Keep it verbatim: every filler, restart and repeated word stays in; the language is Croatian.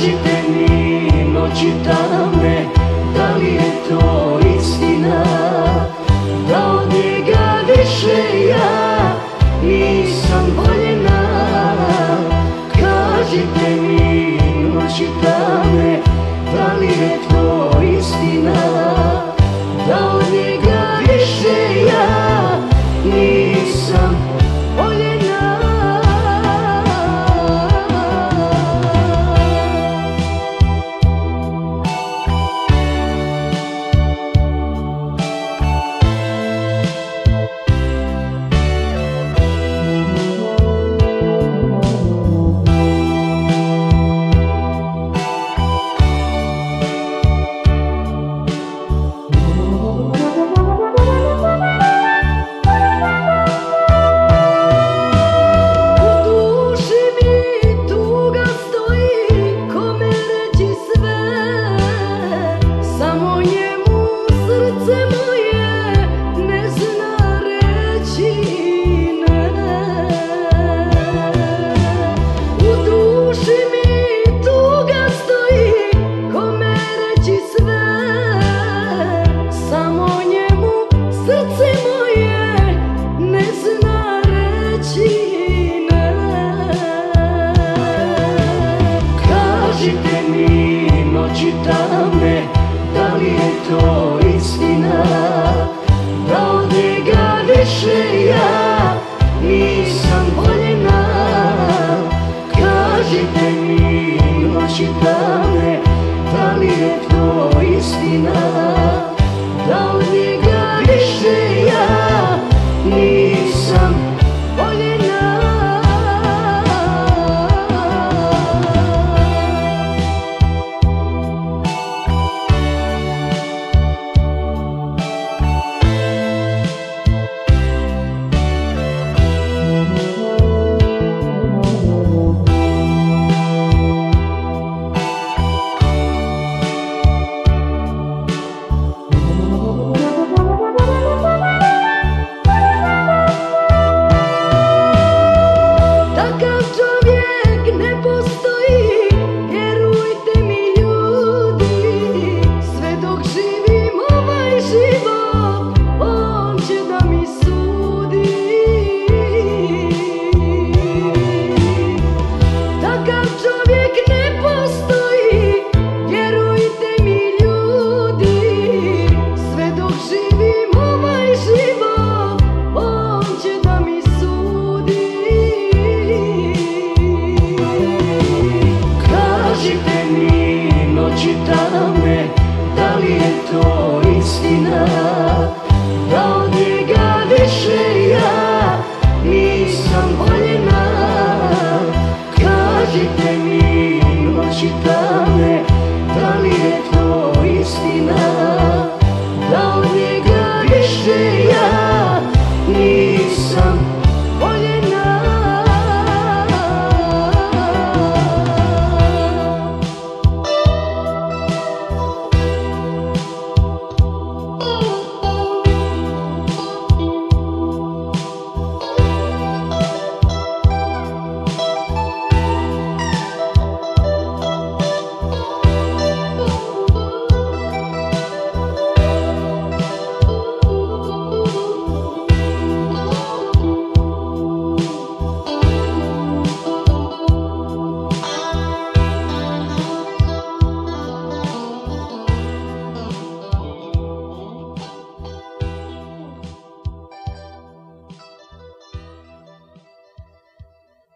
Kažite mi noći tame, da li je to istina, da od njega više ja nisam voljena. Kažite mi noći tame, da li je to istina, da od njega više ja nisam voljena. Kažite mi noći tame, da li je to istina, da od njega više ja nisam voljena. Kažite mi noći tame, da li je to istina, da od njega više ja nisam voljena. Da li je to istina, da od njega više ja nisam voljena. Kažite mi noći tame, da li je to istina, da od njega više ja